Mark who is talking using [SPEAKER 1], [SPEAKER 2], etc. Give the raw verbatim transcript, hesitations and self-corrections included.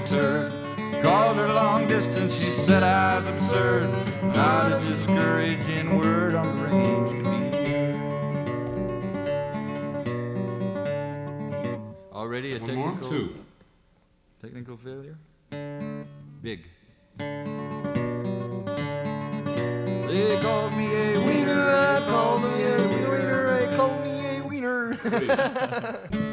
[SPEAKER 1] turd. Called her long distance, she said I was absurd. Not a discouraging word on the range could be heard. Already a
[SPEAKER 2] One
[SPEAKER 1] technical,
[SPEAKER 2] more? Two.
[SPEAKER 1] technical failure? Big. They called me a wiener, I called me a wiener, they called me a wiener.